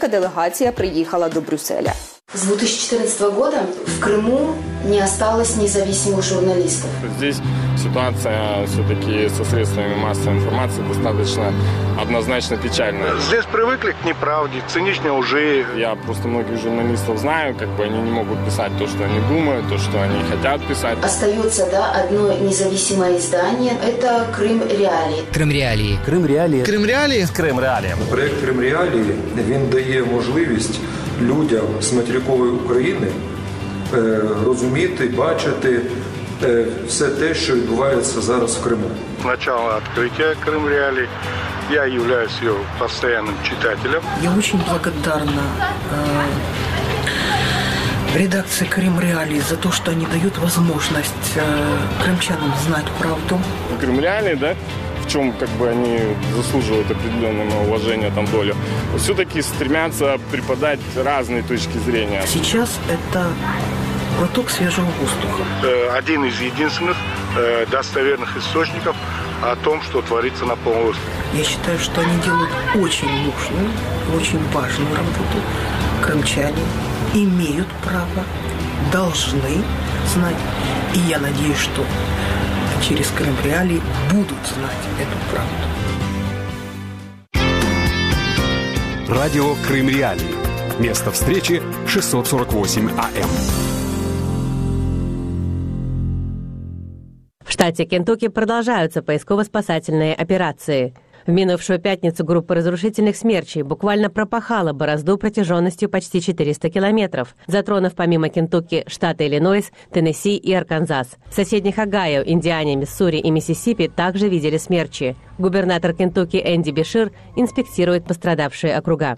Делегация приехала до Брюсселя. С 2014 года в Крыму не осталось независимых журналистов. Здесь ситуация все-таки со средствами массовой информации достаточно однозначно печальная. Здесь привыкли к неправде, к циничной лжи. Я просто многих журналистов знаю, они не могут писать то, что они думают, то, что они хотят писать. Остается, одно независимое издание. Это Крим Реалії. Крим Реалії. Крим Реалії. Крим Реалії. Крим Реалії. Проект Крим Реалії, він дає можливість людям з материкової України розуміти, бачити все те, що відбувається зараз в Криму. С начала открытия Крим Реалії я являюсь ее постоянным читателем. Я очень благодарна редакции Крим Реалии за то, что они дают возможность крымчанам знать правду. Крим Реалії, в чем они заслуживают определенного уважения, долю, все-таки стремятся преподать разные точки зрения. Сейчас это глоток свежего воздуха. Один из единственных достоверных источников о том, что творится на полуострове. Я считаю, что они делают очень нужную, очень важную работу. Крымчане имеют право, должны знать. И я надеюсь, что через Крим Реалії будут знать эту правду. Радио Крим Реалії. Место встречи 648 АМ. В штате Кентукки продолжаются поисково-спасательные операции. В минувшую пятницу группа разрушительных смерчей буквально пропахала борозду протяженностью почти 400 километров, затронув помимо Кентукки штаты Иллинойс, Теннесси и Арканзас. В соседних Огайо, Индиане, Миссури и Миссисипи также видели смерчи. Губернатор Кентукки Энди Бешир инспектирует пострадавшие округа.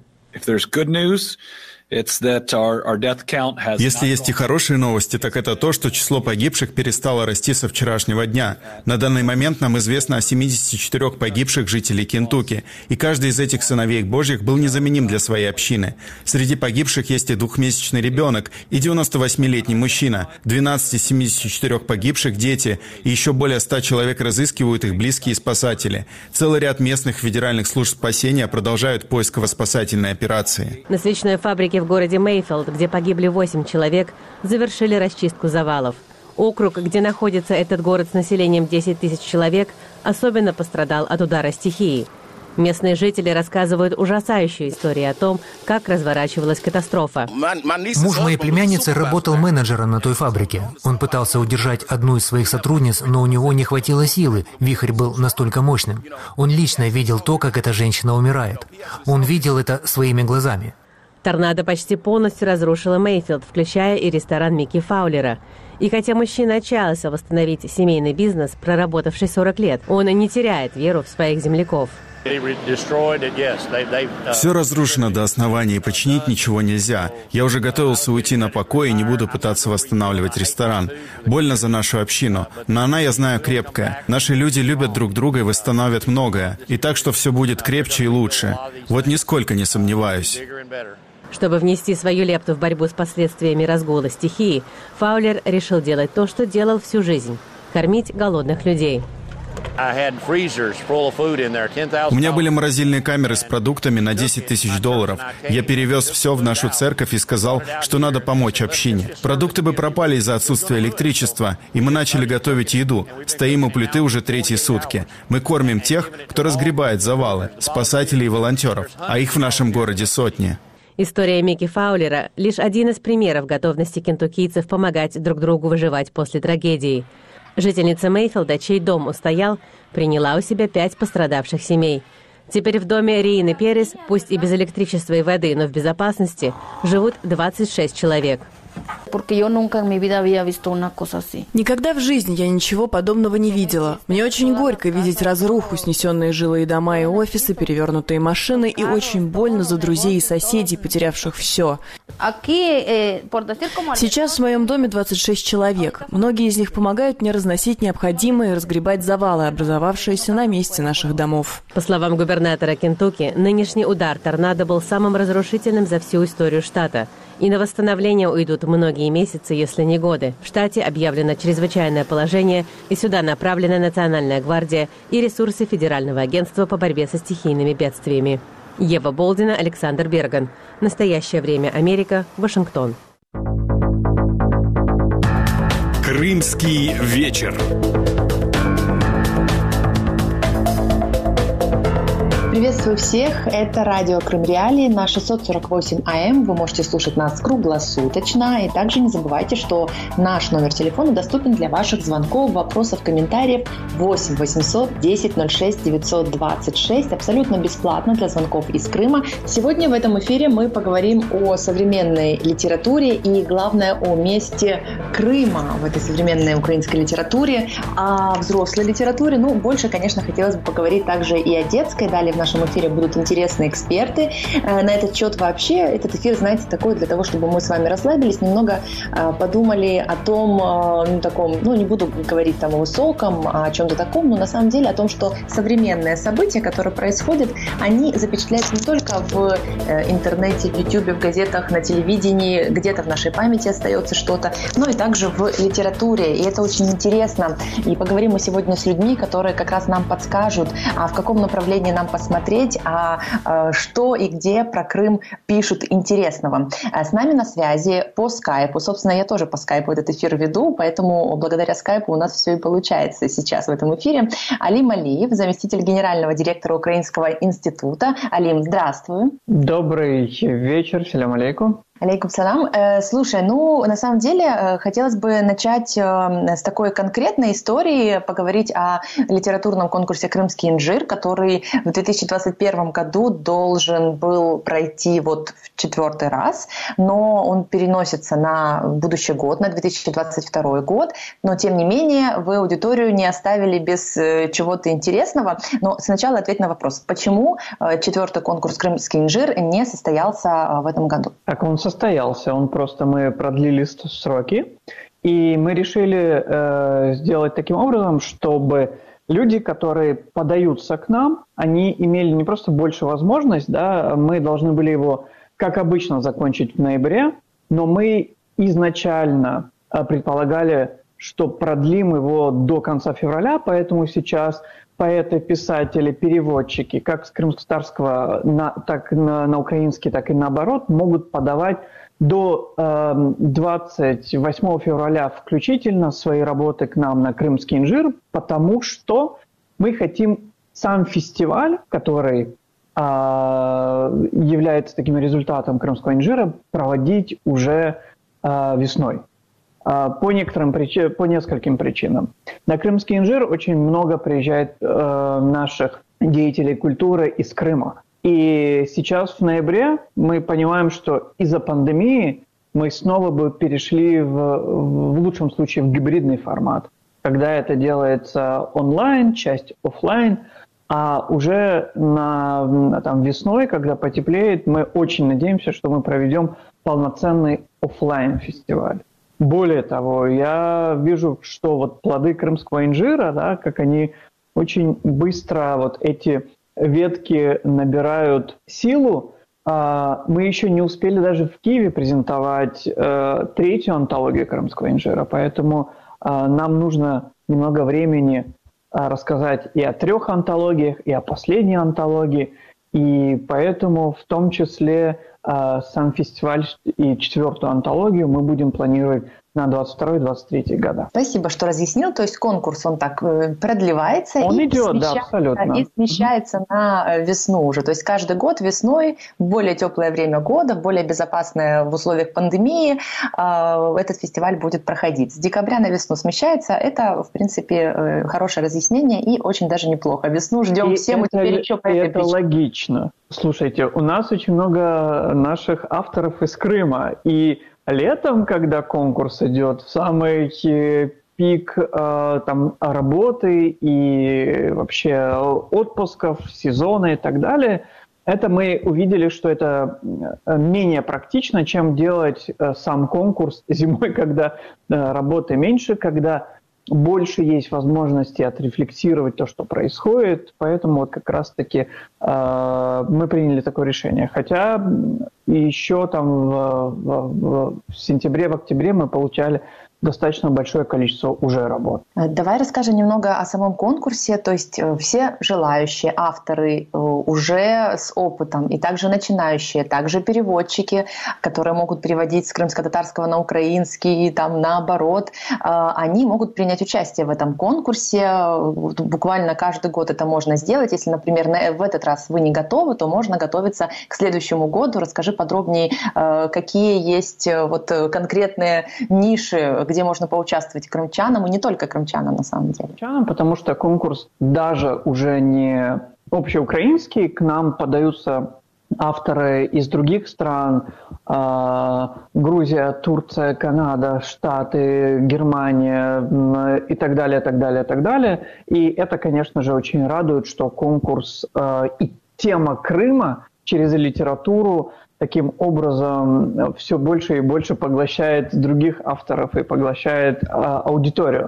Если есть и хорошие новости, так это то, что число погибших перестало расти со вчерашнего дня. На данный момент нам известно о 74 погибших жителей Кентукки, и каждый из этих сыновей Божьих был незаменим для своей общины. Среди погибших есть и 2-месячный ребенок, и 98-летний мужчина, 12 из 74 погибших – дети, и еще более 100 человек разыскивают их близкие и спасатели. Целый ряд местных федеральных служб спасения продолжают поисково-спасательные операции. На свечной фабрике в городе Мейфилд, где погибли 8 человек, завершили расчистку завалов. Округ, где находится этот город с населением 10 тысяч человек, особенно пострадал от удара стихии. Местные жители рассказывают ужасающие истории о том, как разворачивалась катастрофа. Муж моей племянницы работал менеджером на той фабрике. Он пытался удержать одну из своих сотрудниц, но у него не хватило силы, вихрь был настолько мощным. Он лично видел то, как эта женщина умирает. Он видел это своими глазами. Торнадо почти полностью разрушило Мейфилд, включая и ресторан Микки Фаулера. И хотя мужчина отчаялся восстановить семейный бизнес, проработавший 40 лет, он и не теряет веру в своих земляков. Все разрушено до основания, и починить ничего нельзя. Я уже готовился уйти на покой и не буду пытаться восстанавливать ресторан. Больно за нашу общину, но она, я знаю, крепкая. Наши люди любят друг друга и восстановят многое. И так, что все будет крепче и лучше. Вот нисколько не сомневаюсь. Чтобы внести свою лепту в борьбу с последствиями разгула стихии, Фаулер решил делать то, что делал всю жизнь – кормить голодных людей. У меня были морозильные камеры с продуктами на $10 тысяч. Я перевез все в нашу церковь и сказал, что надо помочь общине. Продукты бы пропали из-за отсутствия электричества, и мы начали готовить еду. Стоим у плиты уже 3-й сутки. Мы кормим тех, кто разгребает завалы, спасателей и волонтеров, а их в нашем городе сотни. История Микки Фаулера – лишь один из примеров готовности кентуккийцев помогать друг другу выживать после трагедии. Жительница Мейфилда, чей дом устоял, приняла у себя 5 пострадавших семей. Теперь в доме Рины Перес, пусть и без электричества и воды, но в безопасности, живут 26 человек. Никогда в жизни я ничего подобного не видела. Мне очень горько видеть разруху, снесенные жилые дома и офисы, перевернутые машины, и очень больно за друзей и соседей, потерявших все. Сейчас в моем доме 26 человек. Многие из них помогают мне разносить необходимое и разгребать завалы, образовавшиеся на месте наших домов. По словам губернатора Кентукки, нынешний удар торнадо был самым разрушительным за всю историю штата. И на восстановление уйдут многие месяцы, если не годы. В штате объявлено чрезвычайное положение, и сюда направлена Национальная гвардия и ресурсы Федерального агентства по борьбе со стихийными бедствиями. Ева Болдина, Александр Берган. Настоящее время. Америка. Вашингтон. Крымский вечер. Приветствую всех, это радио Крым Реалии на 648 АМ. Вы можете слушать нас круглосуточно. И также не забывайте, что наш номер телефона доступен для ваших звонков, вопросов, комментариев 8 800 10 06 926. Абсолютно бесплатно для звонков из Крыма. Сегодня в этом эфире мы поговорим о современной литературе и, главное, о месте Крыма в этой современной украинской литературе, о взрослой литературе. Ну, больше, конечно, хотелось бы поговорить также и о детской. Далее в нашем эфире будут интересные эксперты. На этот счет вообще этот эфир, знаете, такой для того, чтобы мы с вами расслабились, немного подумали о том, не буду говорить там о высоком, о чем-то таком, но на самом деле о том, что современные события, которые происходят, они запечатляются не только в интернете, в Ютубе, в газетах, на телевидении, где-то в нашей памяти остается что-то, но и также в литературе. И это очень интересно. И поговорим мы сегодня с людьми, которые как раз нам подскажут, в каком направлении нам посмотреть, что и где про Крым пишут интересного. С нами на связи по скайпу. Собственно, я тоже по скайпу этот эфир веду, поэтому благодаря скайпу у нас все и получается сейчас в этом эфире. Алим Алиев, заместитель генерального директора Украинского института. Алим, здравствуй. Добрый вечер. Салям алейкум. Алейкум салам. Слушай, на самом деле хотелось бы начать с такой конкретной истории, поговорить о литературном конкурсе «Крымский инжир», который в 2021 году должен был пройти в 4-й раз, но он переносится на будущий год, на 2022 год. Но, тем не менее, вы аудиторию не оставили без чего-то интересного. Но сначала ответь на вопрос, почему 4-й конкурс «Крымский инжир» не состоялся в этом году? Так он состоялся, мы продлили сроки, и мы решили сделать таким образом, чтобы люди, которые подаются к нам, они имели не просто больше возможность, мы должны были его, как обычно, закончить в ноябре, но мы изначально предполагали, что продлим его до конца февраля, поэтому сейчас поэты, писатели, переводчики, как с крымско-татарского, так на украинский, так и наоборот, могут подавать до 28 февраля включительно свои работы к нам на Крымский инжир, потому что мы хотим сам фестиваль, который является таким результатом Крымского инжира, проводить уже весной. По нескольким причинам. На Крымский инжир очень много приезжает наших деятелей культуры из Крыма. И сейчас в ноябре мы понимаем, что из-за пандемии мы снова бы перешли в лучшем случае в гибридный формат, когда это делается онлайн, часть офлайн, а уже весной, когда потеплеет, мы очень надеемся, что мы проведем полноценный офлайн фестиваль. Более того, я вижу, что плоды крымского инжира, как они очень быстро эти ветки набирают силу. Мы еще не успели даже в Киеве презентовать 3-ю антологию крымского инжира, поэтому нам нужно немного времени рассказать и о 3 антологиях, и о последней антологии, и поэтому в том числе сам фестиваль и 4-ю антологию мы будем планировать на 22-23 года. Спасибо, что разъяснил. То есть конкурс, он так продлевается. Он идет, да, абсолютно. И смещается на весну уже. То есть каждый год весной, в более теплое время года, более безопасное в условиях пандемии, этот фестиваль будет проходить. С декабря на весну смещается. Это, в принципе, хорошее разъяснение и очень даже неплохо. Весну ждем все, мы теперь еще по этой причине. Это логично. Слушайте, у нас очень много наших авторов из Крыма, и летом, когда конкурс идет, в самый пик работы и вообще отпусков, сезона и так далее, это мы увидели, что это менее практично, чем делать сам конкурс зимой, когда работы меньше, когда больше есть возможности отрефлексировать то, что происходит. Поэтому как раз-таки мы приняли такое решение. Хотя еще в сентябре, в октябре мы получали достаточно большое количество уже работ. Давай расскажем немного о самом конкурсе. То есть все желающие авторы уже с опытом, и также начинающие, также переводчики, которые могут переводить с крымско-татарского на украинский, там наоборот, они могут принять участие в этом конкурсе. Буквально каждый год это можно сделать. Если, например, в этот раз вы не готовы, то можно готовиться к следующему году. Расскажи подробнее, какие есть вот конкретные ниши, где можно поучаствовать крымчанам, и не только крымчанам на самом деле. Крымчанам, потому что конкурс даже уже не общеукраинский, к нам подаются авторы из других стран: Грузия, Турция, Канада, Штаты, Германия и так далее, так далее, так далее. И это, конечно же, очень радует, что конкурс и тема Крыма через литературу таким образом все больше и больше поглощает других авторов и поглощает аудиторию.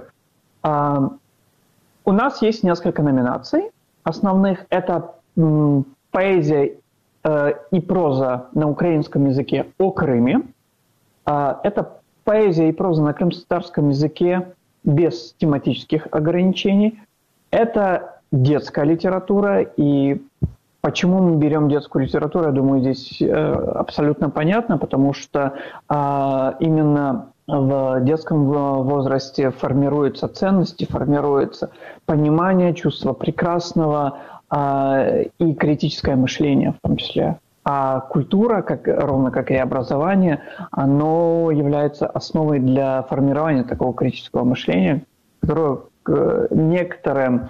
У нас есть несколько номинаций основных. Это поэзия и проза на украинском языке о Крыме. Это поэзия и проза на крымско-татарском языке без тематических ограничений. Это детская литература. И почему мы берем детскую литературу, я думаю, здесь абсолютно понятно, потому что именно в детском возрасте формируются ценности, формируется понимание, чувство прекрасного и критическое мышление в том числе. А культура, ровно как и образование, оно является основой для формирования такого критического мышления, которое некоторым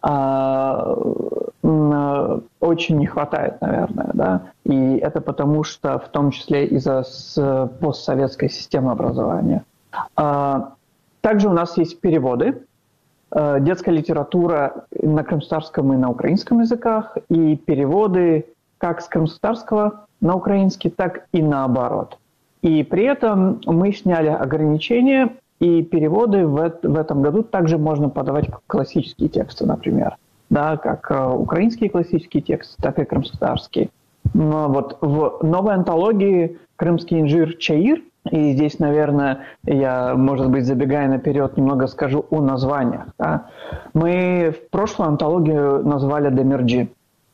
очень не хватает, наверное, да, и это потому что в том числе из-за постсоветской системы образования. Также у нас есть переводы, детская литература на крымско-татарском и на украинском языках, и переводы как с крымско-татарского на украинский, так и наоборот. И при этом мы сняли ограничения, и переводы в этом году также можно подавать как классические тексты, например. Да, как украинские классические тексты, так и крымско-татарские. Но вот в новой антологии «Крымский инжир Чаир», и здесь, наверное, я, может быть, забегая наперед, немного скажу о названиях. Да. Мы в прошлую антологию назвали «Демирджи».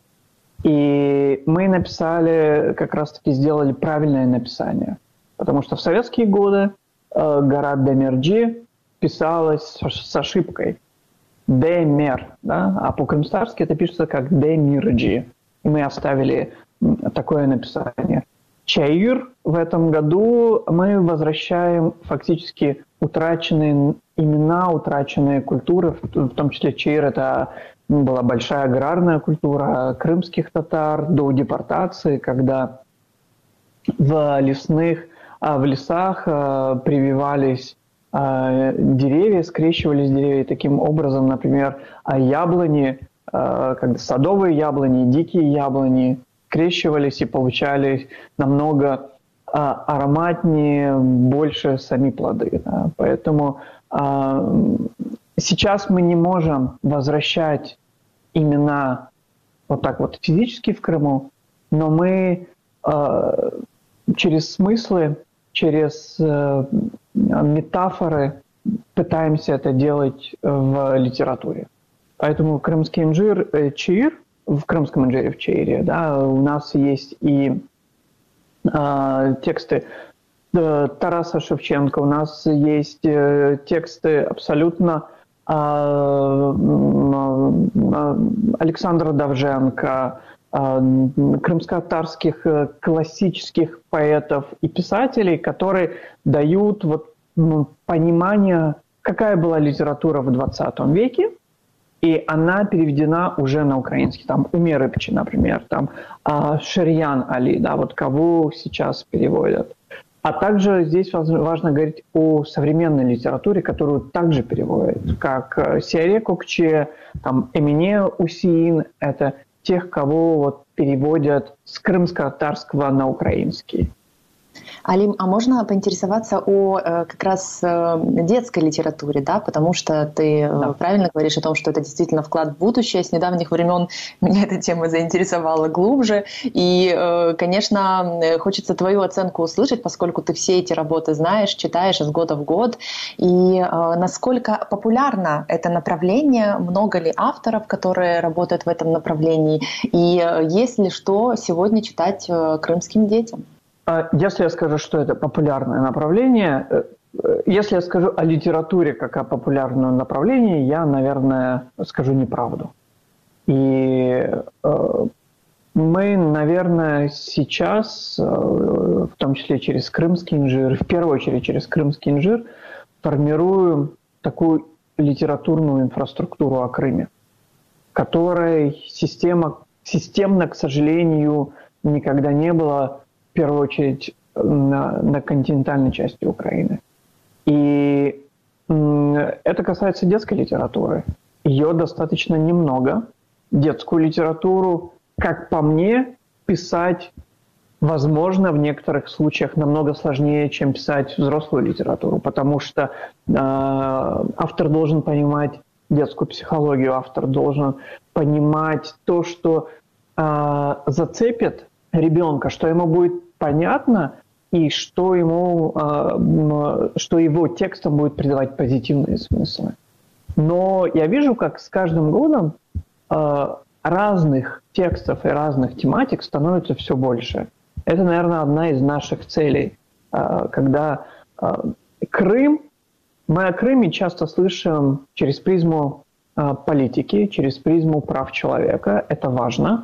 И мы написали, как раз-таки сделали правильное написание. Потому что в советские годы гора Демирджи писалась с ошибкой. Демер, да? А по-крымско-татарски это пишется как Демирджи. И мы оставили такое написание. Чаир в этом году мы возвращаем фактически утраченные имена, утраченные культуры, в том числе Чаир — это была большая аграрная культура крымских татар до депортации, когда в лесах прививались деревья, скрещивались деревья. Таким образом, например, яблони, когда садовые яблони, дикие яблони скрещивались и получали намного ароматнее, больше сами плоды. Да. Поэтому сейчас мы не можем возвращать имена вот так вот физически в Крыму, но мы через смыслы, через метафоры пытаемся это делать в литературе. Поэтому крымский инжир Чаир, в крымском инжире в Чаире, да, у нас есть и тексты Тараса Шевченко, у нас есть тексты абсолютно Александра Довженко, крымско-татарских классических поэтов и писателей, которые дают понимание, какая была литература в 20 веке, и она переведена уже на украинский. Там Умер Ипчи, например, там Шерьян Али, да, вот кого сейчас переводят. А также здесь важно говорить о современной литературе, которую также переводят, как Сиаре Кокче, там Эмине Усиин, это тех, кого переводят с крымско-татарского на украинский. Алим, а можно поинтересоваться о как раз детской литературе, да, потому что ты правильно говоришь о том, что это действительно вклад в будущее. С недавних времен меня эта тема заинтересовала глубже, и, конечно, хочется твою оценку услышать, поскольку ты все эти работы знаешь, читаешь из года в год, и насколько популярно это направление, много ли авторов, которые работают в этом направлении, и есть ли что сегодня читать крымским детям? Если я скажу, что это популярное направление, если я скажу о литературе как о популярном направлении, я, наверное, скажу неправду. И мы, наверное, сейчас, в том числе через Крымский инжир, в первую очередь через Крымский инжир, формируем такую литературную инфраструктуру о Крыме, которой системно, к сожалению, никогда не было, в первую очередь, на континентальной части Украины. И это касается детской литературы. Ее достаточно немного. Детскую литературу, как по мне, писать, возможно, в некоторых случаях намного сложнее, чем писать взрослую литературу, потому что автор должен понимать детскую психологию, автор должен понимать то, что зацепит ребенка, что ему будет понятно и что его текстом будет придавать позитивные смыслы. Но я вижу, как с каждым годом разных текстов и разных тематик становится все больше. Это, наверное, одна из наших целей. Когда Крым, мы о Крыме часто слышим через призму политики, через призму прав человека. Это важно.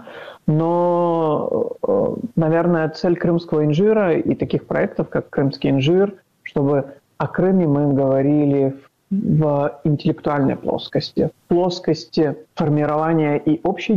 Но, наверное, цель Крымского инжира и таких проектов, как Крымский инжир, чтобы о Крыме мы говорили в интеллектуальной плоскости, в плоскости формирования и общей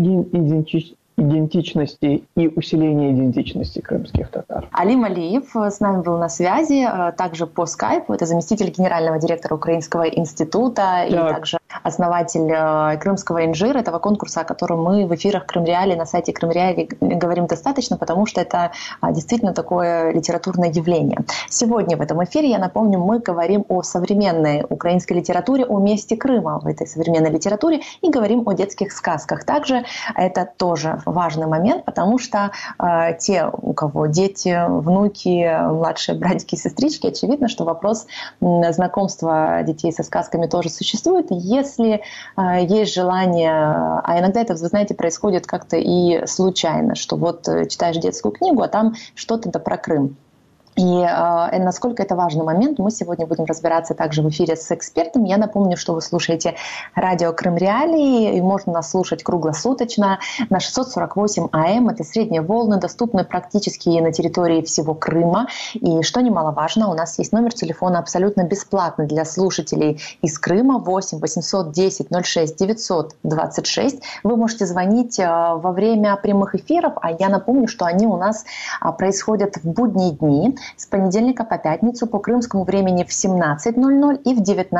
идентичности и усиления идентичности крымских татар. Алим Алиев с нами был на связи, также по скайпу. Это заместитель генерального директора Украинского института и также основатель Крымского инжира, этого конкурса, о котором мы в эфирах Крымреалии на сайте Крымреалии говорим достаточно, потому что это действительно такое литературное явление. Сегодня в этом эфире, я напомню, мы говорим о современной украинской литературе, о месте Крыма в этой современной литературе и говорим о детских сказках. Также это тоже важный момент, потому что те, у кого дети, внуки, младшие братики и сестрички, очевидно, что вопрос знакомства детей со сказками тоже существует. Если есть желание, а иногда это, вы знаете, происходит как-то и случайно, что вот читаешь детскую книгу, а там что-то да про Крым. И насколько это важный момент, мы сегодня будем разбираться также в эфире с экспертом. Я напомню, что вы слушаете радио Крымреалии, и можно нас слушать круглосуточно на 648 АМ. Это средние волны, доступны практически на территории всего Крыма. И что немаловажно, у нас есть номер телефона абсолютно бесплатный для слушателей из Крыма 8 810 06 926. Вы можете звонить во время прямых эфиров, а я напомню, что они у нас происходят в будние дни, с понедельника по пятницу по крымскому времени в 17:00 и в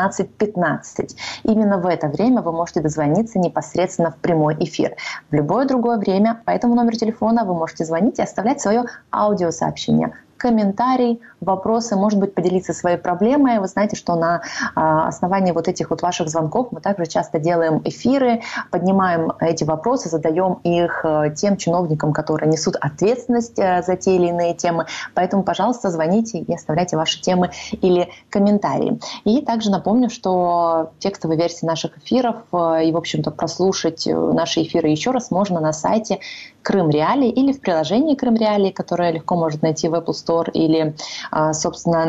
19:15. Именно в это время вы можете дозвониться непосредственно в прямой эфир. В любое другое время по этому номеру телефона вы можете звонить и оставлять свое аудиосообщение, комментарий, вопросы, может быть, поделиться своей проблемой. Вы знаете, что на основании вот этих вот ваших звонков мы также часто делаем эфиры, поднимаем эти вопросы, задаем их тем чиновникам, которые несут ответственность за те или иные темы. Поэтому, пожалуйста, звоните и оставляйте ваши темы или комментарии. И также напомню, что текстовые версии наших эфиров и, в общем-то, прослушать наши эфиры еще раз можно на сайте Крымреалии или в приложении Крымреалии, которое легко можно найти в Apple Store или, собственно,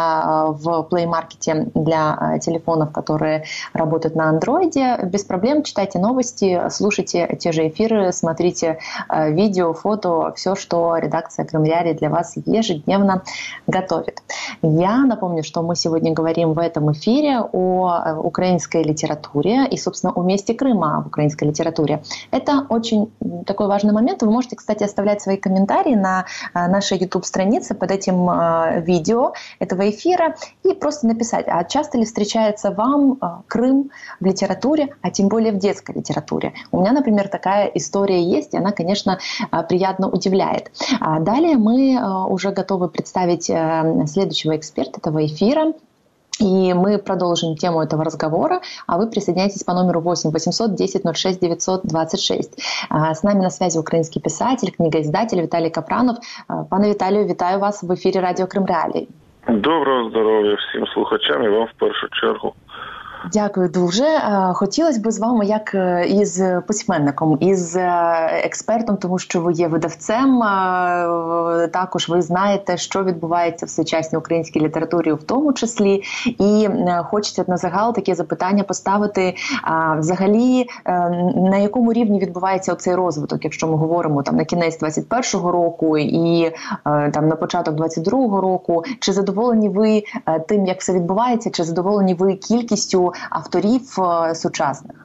в Play Market для телефонов, которые работают на Андроиде. Без проблем читайте новости, слушайте те же эфиры, смотрите видео, фото, все, что редакция Крымреалии для вас ежедневно готовит. Я напомню, что мы сегодня говорим в этом эфире о украинской литературе и, собственно, о месте Крыма в украинской литературе. Это очень такой важный момент. Вы можете, кстати, оставлять свои комментарии на нашей YouTube-странице. соединиться под этим видео этого эфира и просто написать, а часто ли встречается вам Крым в литературе, а тем более в детской литературе. У меня, например, такая история есть, и она, конечно, приятно удивляет. Далее мы уже готовы представить следующего эксперта этого эфира. И мы продолжим тему этого разговора, а вы присоединяйтесь по номеру 8 800 10 06 926. С нами на связи украинский писатель, книгоиздатель Виталий Капранов. Пане Віталію, вітаю вас в ефірі Радіо Крим Реалії. Доброго здоров'я всім слухачам і вам в першу чергу. Дякую дуже. Хотілося б з вами, як із письменником, із експертом, тому що ви є видавцем, також ви знаєте, що відбувається в сучасній українській літературі в тому числі, і хочеться на загал таке запитання поставити, взагалі, на якому рівні відбувається оцей розвиток, якщо ми говоримо там на кінець 21-го року і там на початок 22-го року, чи задоволені ви тим, як все відбувається, чи задоволені ви кількістю авторів сучасних?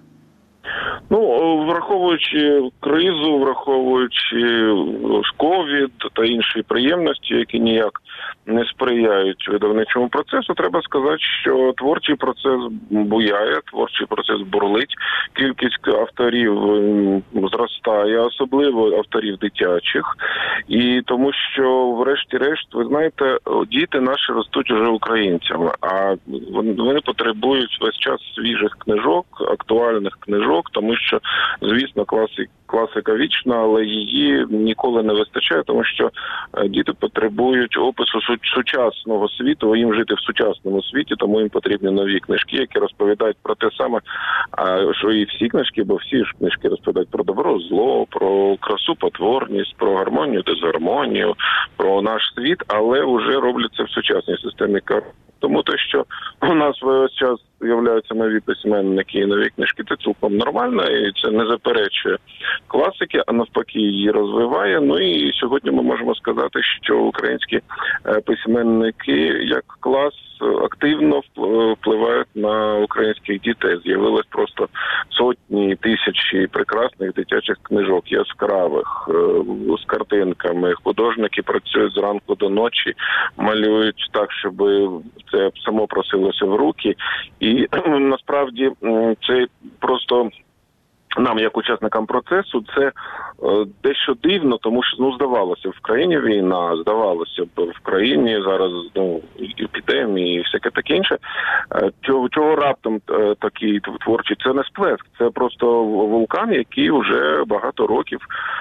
Враховуючи кризу, враховуючи ковід та інші приємності, які ніяк не сприяють видавничому процесу, треба сказати, що творчий процес буяє, творчий процес бурлить, кількість авторів зростає, особливо авторів дитячих, і тому що, врешті-решт, ви знаєте, діти наші ростуть уже українцями, а вони потребують весь час свіжих книжок, актуальних книжок, тому що, звісно, класика вічна, але її ніколи не вистачає, тому що діти потребують опису сучасного світу, їм жити в сучасному світі, тому їм потрібні нові книжки, які розповідають про те саме, що і всі книжки, бо всі ж книжки розповідають про добро, зло, про красу, потворність, про гармонію, дисгармонію, про наш світ, але вже робляться в сучасній системі. Тому те, що у нас весь час з'являються нові письменники і нові книжки, це цілком нормально, і це не заперечує класики, а навпаки її розвиває. І сьогодні ми можемо сказати, що українські письменники як клас активно впливають на українських дітей. З'явилось просто сотні, тисячі прекрасних дитячих книжок, яскравих, з картинками. Художники працюють зранку до ночі, малюють так, щоб це само просилося в руки. І насправді це просто нам, як учасникам процесу, це дещо дивно, тому що, здавалося, в країні війна, здавалося б, в країні зараз епідемії і всяке таке інше. Чого раптом такий творчий? Це не сплеск, це просто вулкан, який вже багато років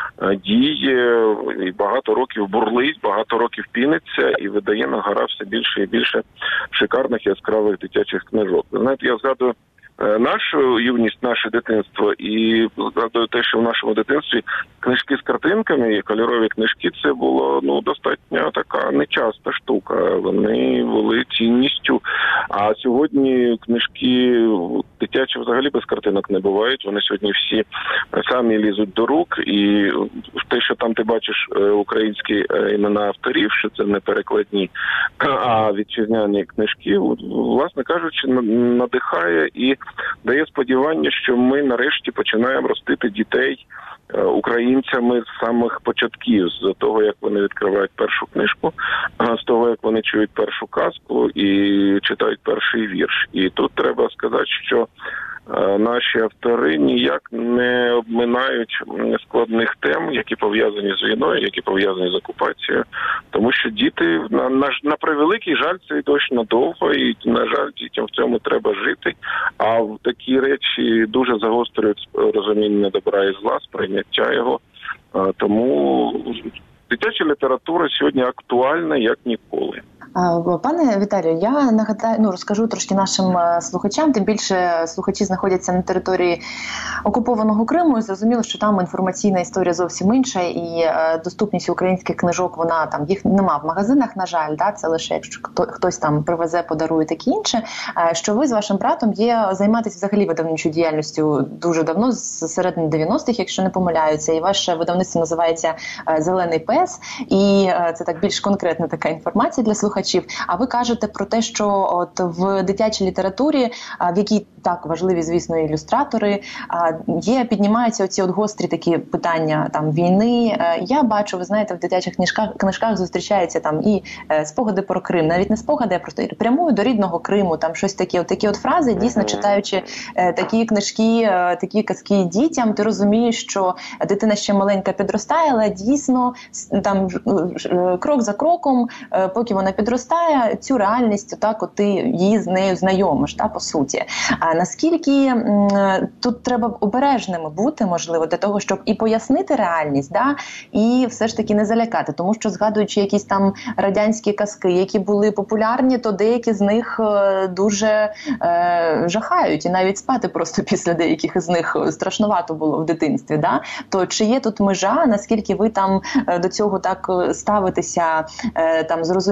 діє, і багато років бурлить, багато років піниться і видає на гора все більше і більше шикарних яскравих дитячих книжок. Ви знаєте, я згадую нашу юність, наше дитинство, і згадую те, що в нашому дитинстві книжки з картинками, кольорові книжки, це було достатньо така нечаста штука. Вони були цінністю. А сьогодні книжки дитячі взагалі без картинок не бувають. Вони сьогодні всі самі лізуть до рук. І те, що там ти бачиш українські імена авторів, що це не перекладні, а вітчизняні книжки, власне кажучи, надихає і дає сподівання, що ми нарешті починаємо ростити дітей українцями з самих початків, з того, як вони відкривають першу книжку, з того, як вони чують першу казку і читають перший вірш. І тут треба сказати, що наші автори ніяк не обминають складних тем, які пов'язані з війною, які пов'язані з окупацією, тому що діти, на превеликий жаль, це дощ надовго, і, на жаль, дітям в цьому треба жити, а в такі речі дуже загострюють розуміння добра і зла, сприйняття його, тому дитяча література сьогодні актуальна, як ніколи. Пане Віталію, я нагадаю, розкажу трошки нашим слухачам, тим більше слухачі знаходяться на території окупованого Криму, і зрозуміло, що там інформаційна історія зовсім інша, і доступність українських книжок, вона там, їх нема в магазинах, на жаль, це лише якщо хтось там привезе, подарує, таке інше. Що ви з вашим братом займаєтесь взагалі видавничою діяльністю дуже давно, з середини 90-х, якщо не помиляються, і ваше видавництво називається «Зелений пес», і це так більш конкретна така інформація для слухачів. А ви кажете про те, що от в дитячій літературі, в якій так, важливі, звісно, ілюстратори. Піднімаються оці от гострі такі питання там війни. Я бачу, ви знаєте, в дитячих книжках зустрічаються там і спогади про Крим, навіть не спогади, а просто прямую до рідного Криму, там щось таке. От такі от фрази, дійсно, читаючи такі книжки, такі казки дітям, ти розумієш, що дитина ще маленька підростає, але дійсно там крок за кроком, поки вона підростає, цю реальність, так, от ти її з нею знайомиш, та, по суті. А наскільки тут треба обережними бути, можливо, для того, щоб і пояснити реальність, да, і все ж таки не залякати. Тому що, згадуючи якісь там радянські казки, які були популярні, то деякі з них дуже жахають. І навіть спати просто після деяких із них страшновато було в дитинстві. Да? То чи є тут межа, наскільки ви там до цього так ставитеся, там, зрозуміло,